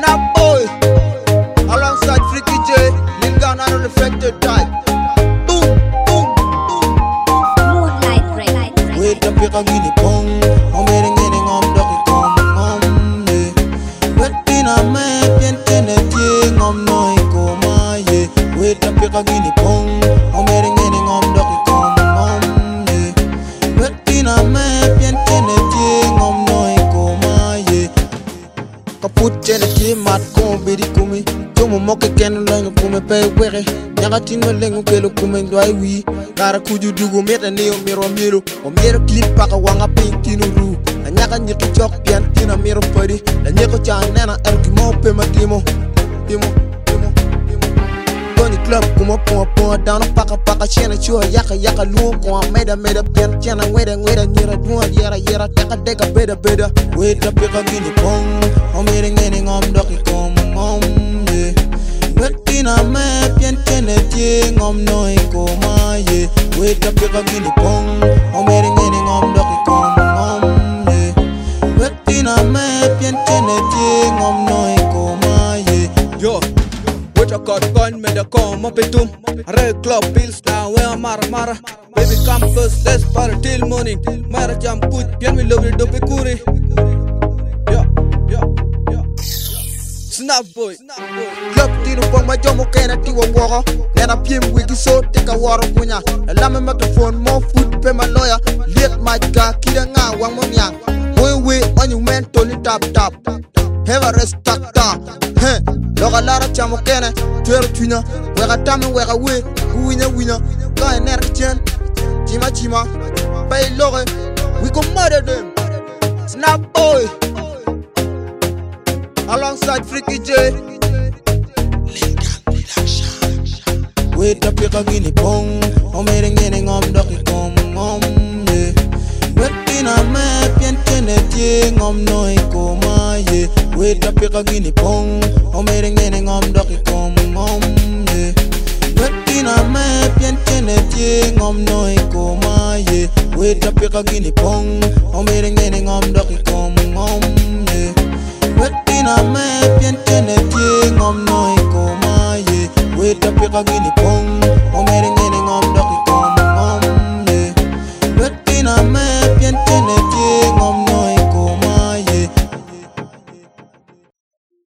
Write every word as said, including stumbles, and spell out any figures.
Snap boy, alongside Freaky J, Lil Gun and Unaffected type. Boom, boom, boom. Moonlight Ray. Wait up, you can get it pong. I'm getting getting on ducky come on. Wet in a map, and ten a ting, I'm no coma. Wait up, you can get it pong. I'm getting getting on ducky come on. Wet in a map, and ten a ting, I'm no coma. Kaput chen a team mat con bidi kumi. Jomo moke ken lang kume pe were. Nyaga tingo lengu kelo kume ndwai wi. Gara kuju dugu meta neo miro miro. O miro clip paka wanga pink tino ru. La nyaka nyiki chok pian tina miro pari. La nyeko chan nena erki mo pe ma timo. Timo, timo, timo. Tony club kuma puma puma down a paka paka chena chua yaka yaka luo kwa meda meda pian chena weda weda nyera dua yera yera taka deka beda beda. Wait up, you can get it pong. I'm getting getting on ducky come on. Wet in a map, and ten a ting, I'm no coma. Wait up, you can get it pong. I'm getting getting on ducky come on. Wet in a map, and ten a ting, I'm no coma. Yo, what you got gun me the come up it Red club pills now where mara mara. Baby campus, let's party till morning. Mara jam put, pian me love you dope kuri. Yo, yo, yo. Snap boy, club tino pong ma jomo kena tiwa woro. Nena piem wiki so take a waro kunya. La lame microphone more food pay my lawyer. Late my guy kida nga wang mo nyang. Boy we on you mental tap tap. Have a rest tap tap. Hey, loga lara chamo kene. Tuero tunya. Wega tame wega we. Winya winya. Guy ner chen. Chima chima. Bay loge. We go murder them. Snap boy. Alongside Freaky J. Wait up, you can get it pong. I'm getting getting on ducky come on. Wet in a map, and ten a ting, I'm no coma. Wait up, you can get it pong. I'm getting getting on ducky come on. Wet in a map, and ten a ting, I'm no coma. Wait up, you can get it pong. I'm getting getting on ducky come on. Wet in a map, and ten a ting, I'm no coma. Wait up, you can get it pong. I'm